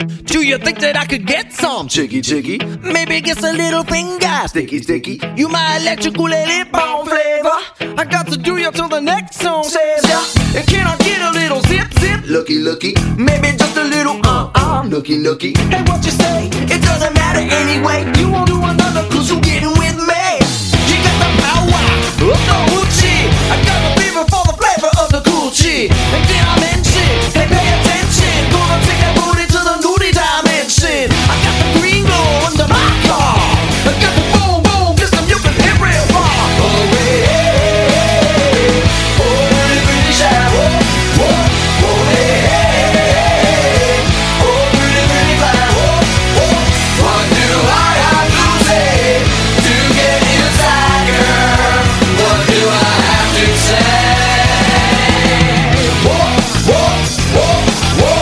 Do you think that I could get some Chicky, chicky, maybe get a little finger sticky, sticky. You my electrical lip-on flavor. I got to do you till the next song says ya. And can I get a little zip, zip? Looky, looky, Maybe just a little nookie, nookie. Hey, what you say? It doesn't matter anyway. You won't do another cause you getting with me. You got the power of the hoochie. I got the fever for the flavor of the coochie. And then I mention, hey, pay attention. Gonna take that booty to the nudie dimension. I got the green glow under my car. I got the boom, boom system you can hear real far away. Oh, pretty, pretty shy. Whoa, whoa, whoa, hey, hey. Oh, pretty, pretty fly. Whoa, whoa. What do I have to say to get inside, girl? What do I have to say? Whoa, whoa, whoa, whoa.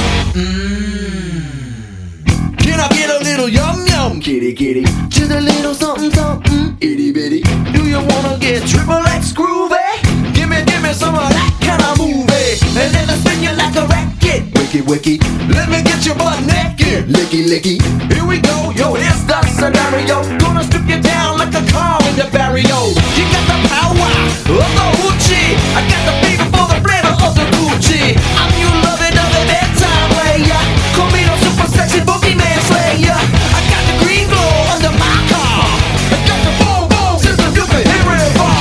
Can I get a little yum yum? Kitty, kitty, Just a little something something. itty bitty. Do you wanna get triple X groovy? Give me some of that kind of movie. And then I spin you like a racket. Wicky, wicky, Let me get your butt naked. licky, licky. Here we go, yo, here's the scenario. Gonna strip you down like a car in the barrio. You got the power of the hoochie. I got the fever for the flavor of the Gucci. I'm your lovey-dovey bedtime player. Call me the super sexy boogeyman slayer. I got the green glow under my car. I got the boom boom system you can hear it far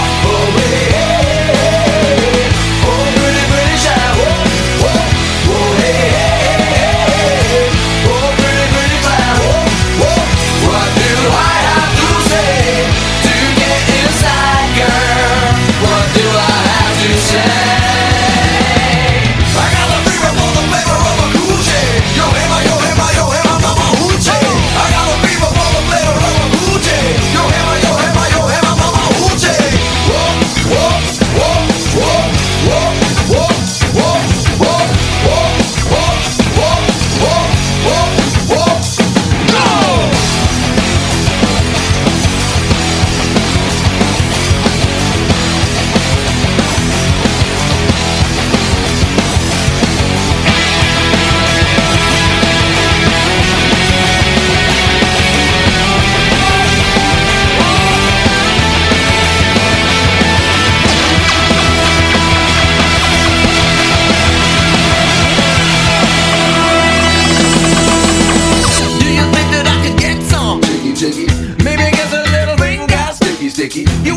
away. Oh, pretty, pretty shy. Whoa, whoa, whoa, hey, hey, hey. Oh, pretty, pretty fly. Whoa, whoa. What do I have to say to get inside, girl? What do I have to say? I got the fever for the flavor of a coochie. Yo, hammer, yo, hammer, yo, hammer, mama hoochie. I got the fever for the flavor of a coochie. Yo, hammer, yo, hammer, yo, hammer, mama hoochie. Whoa, whoa, whoa, whoa, whoa, whoa, whoa, whoa, whoa, whoa, whoa, whoa, whoa, go! Do you think that I could get some? Chicky, chicky, Maybe get a little finger. sticky, sticky. You